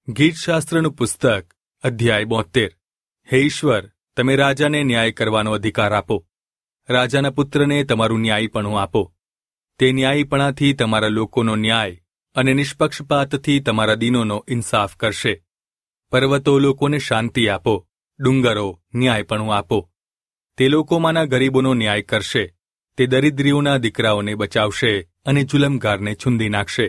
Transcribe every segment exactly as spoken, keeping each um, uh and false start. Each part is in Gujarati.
ગીતશાસ્ત્રનું પુસ્તક અધ્યાય બોતેર. હે ઈશ્વર, તમે રાજાને ન્યાય કરવાનો અધિકાર આપો. રાજાના પુત્રને તમારું ન્યાયીપણું આપો. તે ન્યાયીપણાથી તમારા લોકોનો ન્યાય અને નિષ્પક્ષપાતથી તમારા દિનોનો ઇન્સાફ કરશે. પર્વતો લોકોને શાંતિ આપો, ડુંગરો ન્યાયપણું આપો. તે લોકોમાંના ગરીબોનો ન્યાય કરશે. તે દરિદ્રીઓના દીકરાઓને બચાવશે અને જુલમગારને છૂંદી નાખશે.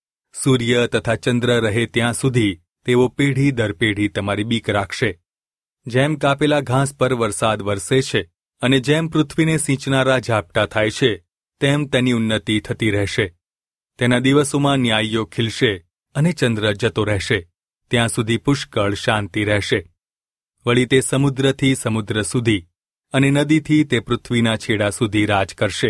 સૂર્ય તથા ચંદ્ર રહે ત્યાં સુધી તેઓ પેઢી દર પેઢી તમારી બીક રાખશે. જેમ કાપેલા ઘાસ પર વરસાદ વરસે છે અને જેમ પૃથ્વીને સિંચનારા ઝાપટા થાય છે, તેમ તેની ઉન્નતિ થતી રહેશે. તેના દિવસોમાં ન્યાયીઓ ખીલશે અને ચંદ્ર જતો રહેશે. ત્યાં સુધી પુષ્કળ શાંતિ રહેશે. વળી તે સમુદ્રથી સમુદ્ર સુધી અને નદીથી તે પૃથ્વીના છેડા સુધી રાજ કરશે.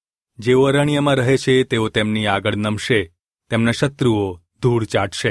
જેઓ અરણ્યમાં રહે છે તેઓ તેમની આગળ નમશે, તેમના શત્રુઓ ધૂળ ચાટશે.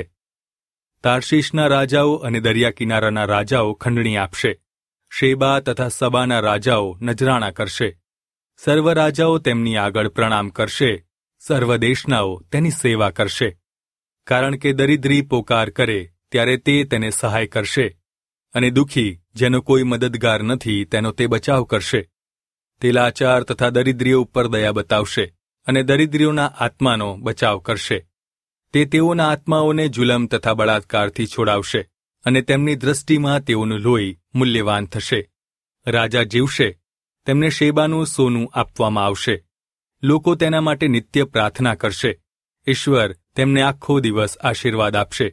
તાર્શીશના રાજાઓ અને દરિયા કિનારાના રાજાઓ ખંડણી આપશે. શેબા તથા સબાના રાજાઓ નજરાણા કરશે. સર્વ રાજાઓ તેમની આગળ પ્રણામ કરશે. સર્વ દેશનાઓ તેની સેવા કરશે. કારણ કે દરિદ્રી પોકાર કરે ત્યારે તે તેને સહાય કરશે, અને દુઃખી જેનો કોઈ મદદગાર નથી તેનો તે બચાવ કરશે. તે લાચાર તથા દરિદ્રીઓ ઉપર દયા બતાવશે અને દરિદ્રીઓના આત્માનો બચાવ કરશે. તે તેઓના આત્માઓને જુલમ તથા બળાત્કારથી છોડાવશે, અને તેમની દ્રષ્ટિમાં તેઓનું લોહી મૂલ્યવાન થશે. રાજા જીવશે, તેમને શેબાનું સોનું આપવામાં આવશે. લોકો તેના માટે નિત્ય પ્રાર્થના કરશે. ઈશ્વર તેમને આખો દિવસ આશીર્વાદ આપશે.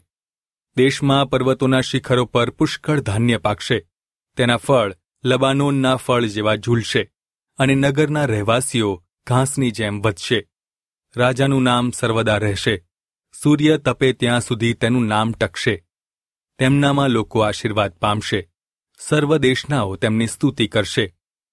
દેશમાં પર્વતોના શિખરો પર પુષ્કળ ધાન્ય પાકશે. તેના ફળ લબાનોનના ફળ જેવા ઝૂલશે, અને નગરના રહેવાસીઓ ઘાસની જેમ વધશે. રાજાનું નામ સર્વદા રહેશે. સૂર્ય તપે ત્યાં સુધી તેનું નામ ટકશે. તેમનામાં લોકો આશીર્વાદ પામશે. સર્વ દેશનાઓ તેમની સ્તુતિ કરશે.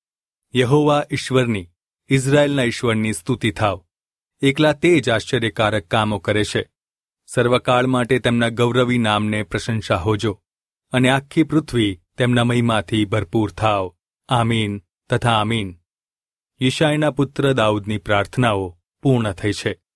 યહોવા ઈશ્વરની, ઇઝરાયેલના ઈશ્વરની સ્તુતિ થાવ. એકલા તે જ આશ્ચર્યકારક કામો કરે છે. સર્વકાળ માટે તેમના ગૌરવી નામને પ્રશંસા હોજો, અને આખી પૃથ્વી તેમના મહિમાથી ભરપૂર થાવ. આમીન તથા આમીન. યિશાયના પુત્ર દાઉદની પ્રાર્થનાઓ પૂર્ણ થઈ છે.